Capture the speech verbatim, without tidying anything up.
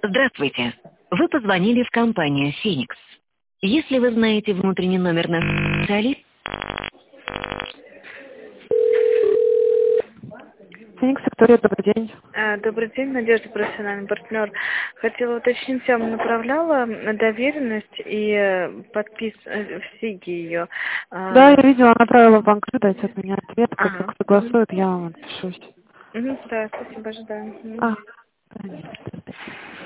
Здравствуйте. Вы позвонили в компанию Phoenix. Если вы знаете внутренний номер нашего специалиста... Феникс, Виктория, добрый день. А, Добрый день, Надежда, профессиональный партнер. Хотела уточнить, я вам направляла доверенность и э, подпис э, в СИГе ее. А, Да, я видела, направила в банк, ждать от меня ответ, как Ага. только согласуют, я вам отпишусь. Мгм, да, спасибо, ожидаю. Мгм. А, понятно.